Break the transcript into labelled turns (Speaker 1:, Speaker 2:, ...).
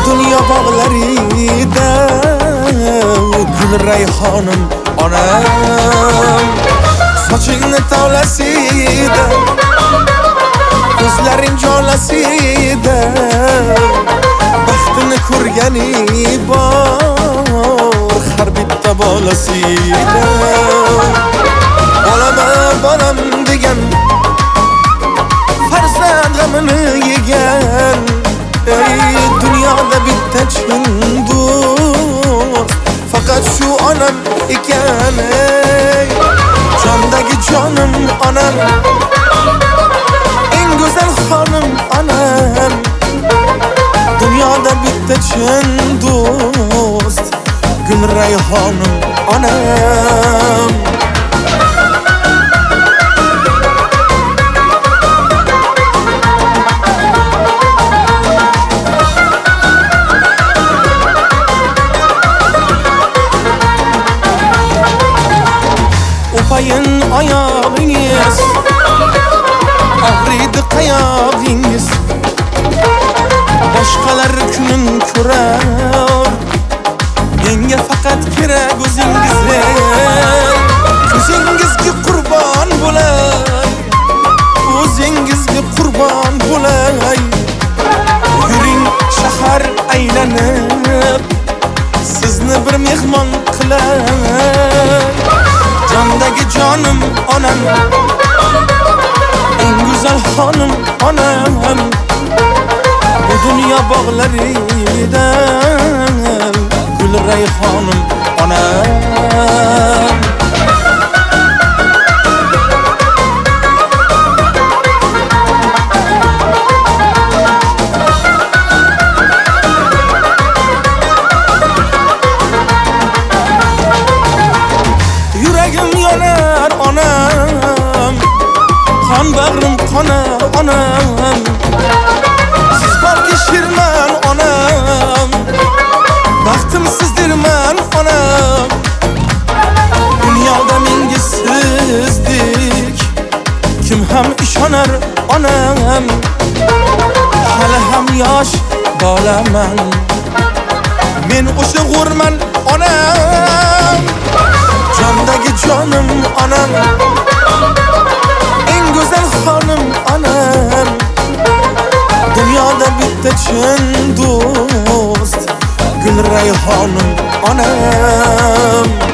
Speaker 1: Dünya bağlarida gül rayhonim onam. Sochingni tavlasida, ko'zlaring jolasida, baxtini ko'rgani bor har bitta bolasida. Bolam degan farzand g'amini yegan, dunyoda bitta chin do'st faqat shu onam ekan. Jondagi jonim onam, eng go'zal xonim onam. Dunyoda bitta chin do'st gul rayhonim onam. Upayın ayağınız, ağrıydı kayağınız. Başkalar günün kurar, yenge fakat kire gözünüzle. Gözünüzge kurban bulay, gözünüzge kurban bulay. Yürün şahar aylanıp, sizni bir mehmon qilay. Jondagi jonim onam, eng go'zal xonim onam. Bu dunyo bog'larida gul rayhonim onam. Yuragim yonar onam, qon bag'rim qonar onam. Siz borki shirman onam, baxtimsizdirman onam. Dunyoda menga sizdek kim ham ishonar onam. Hali ham yosh bolaman, men o'sha g'urman onam. Jondagi jonim onam, eng go'zal xonim onam. Dunyoda bitta chin do'st gul rayhonim onam.